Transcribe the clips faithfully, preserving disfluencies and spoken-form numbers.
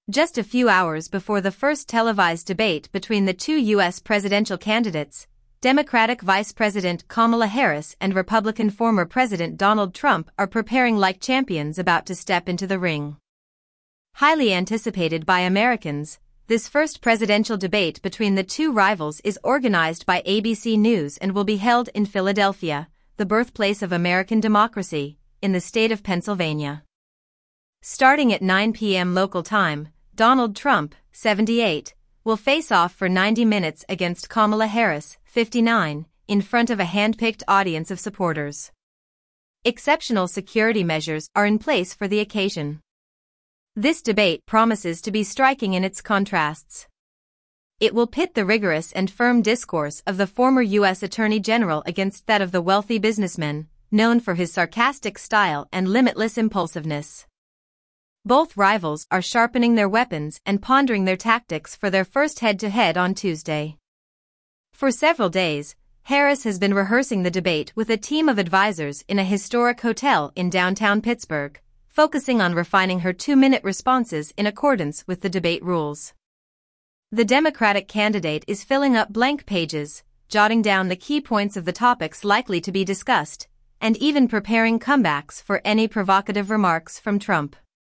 Just a few hours before the first televised debate between the two U S presidential candidates, Democratic Vice President Kamala Harris and Republican former President Donald Trump are preparing like champions about to step into the ring. Highly anticipated by Americans, this first presidential debate between the two rivals is organized by A B C News and will be held in Philadelphia, the birthplace of American democracy, in the state of Pennsylvania. Starting at nine p m local time, Donald Trump, seventy-eight, will face off for ninety minutes against Kamala Harris, fifty-nine, in front of a hand-picked audience of supporters. Exceptional security measures are in place for the occasion. This debate promises to be striking in its contrasts. It will pit the rigorous and firm discourse of the former U S Attorney General against that of the wealthy businessman, known for his sarcastic style and limitless impulsiveness. Both rivals are sharpening their weapons and pondering their tactics for their first head-to-head on Tuesday. For several days, Harris has been rehearsing the debate with a team of advisors in a historic hotel in downtown Pittsburgh, focusing on refining her two-minute responses in accordance with the debate rules. The Democratic candidate is filling up blank pages, jotting down the key points of the topics likely to be discussed, and even preparing comebacks for any provocative remarks from Trump.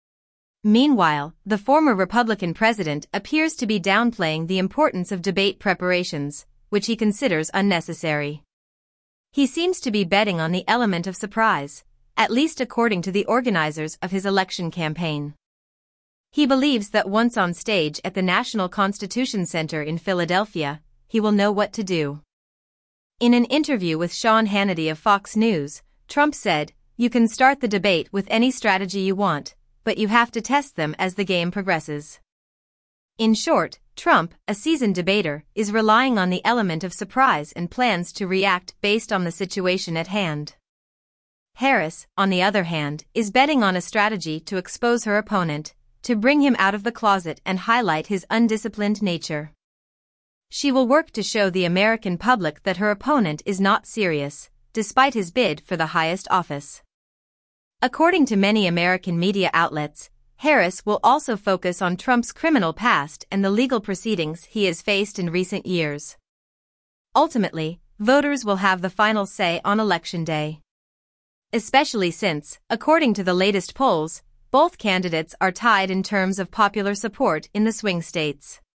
Meanwhile, the former Republican president appears to be downplaying the importance of debate preparations, which he considers unnecessary. He seems to be betting on the element of surprise, at least according to the organizers of his election campaign. He believes that once on stage at the National Constitution Center in Philadelphia, he will know what to do. In an interview with Sean Hannity of Fox News, Trump said, "You can start the debate with any strategy you want, but you have to test them as the game progresses." In short, Trump, a seasoned debater, is relying on the element of surprise and plans to react based on the situation at hand. Harris, on the other hand, is betting on a strategy to expose her opponent, to bring him out of the closet and highlight his undisciplined nature. She will work to show the American public that her opponent is not serious, despite his bid for the highest office. According to many American media outlets, Harris will also focus on Trump's criminal past and the legal proceedings he has faced in recent years. Ultimately, voters will have the final say on Election Day. Especially since, according to the latest polls, both candidates are tied in terms of popular support in the swing states.